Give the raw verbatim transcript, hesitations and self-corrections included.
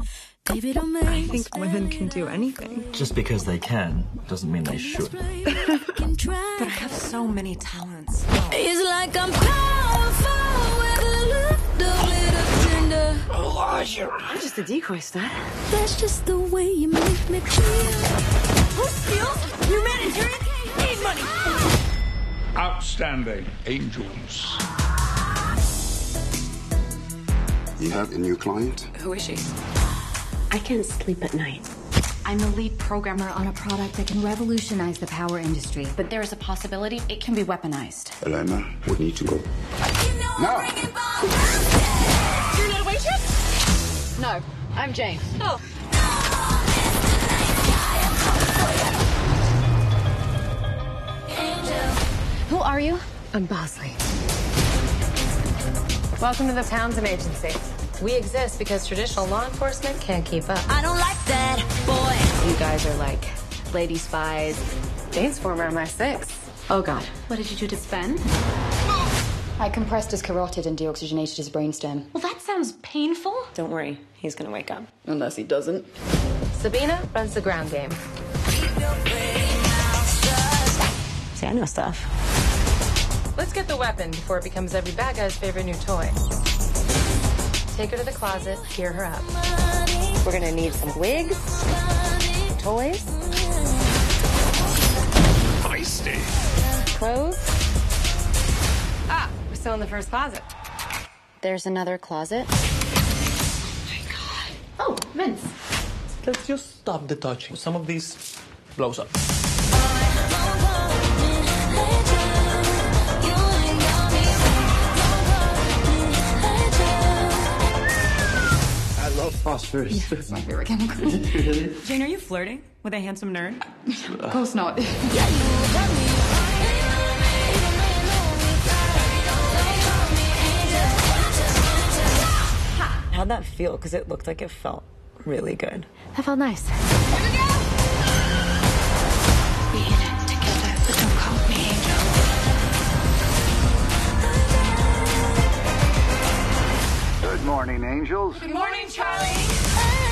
David, I think women can do anything. Just because they can doesn't mean they should. But I have so many talents. It's like I'm powerful with a little bit of tender. I'm just a decoy stud. That's just the way you make me feel. Who steals your manager? Need money. Outstanding Angels. You have a new client? Who is she? I can't sleep at night. I'm the lead programmer on a product that can revolutionize the power industry, but there is a possibility it can be weaponized. Elena, we need to go. Now! You're not a waitress? No, I'm Jane. Oh. Who are you? I'm Bosley. Welcome to the Townsend Agency. We exist because traditional law enforcement can't keep up. I don't like that, boy. You guys are like lady spies. Jane's former M I six. Oh, God. What did you do to Ben? I compressed his carotid and deoxygenated his brainstem. Well, that sounds painful. Don't worry, he's gonna wake up. Unless he doesn't. Sabina runs the ground game. See, I know stuff. Let's get the weapon before it becomes every bad guy's favorite new toy. Take her to the closet, gear her up. We're gonna need some wigs, toys, Feisty. clothes. Ah, we're still in the first closet. There's another closet. Oh, mints. Let's just stop the touching. Some of these blows up. I love phosphorus. It's my favorite chemical. Really? Jane, are you flirting with a handsome nerd? Of course not. How'd that feel? Because it looked like it felt really good. That felt nice. We in it together, but don't call me Angel. Good morning, Angels. Good morning, Charlie.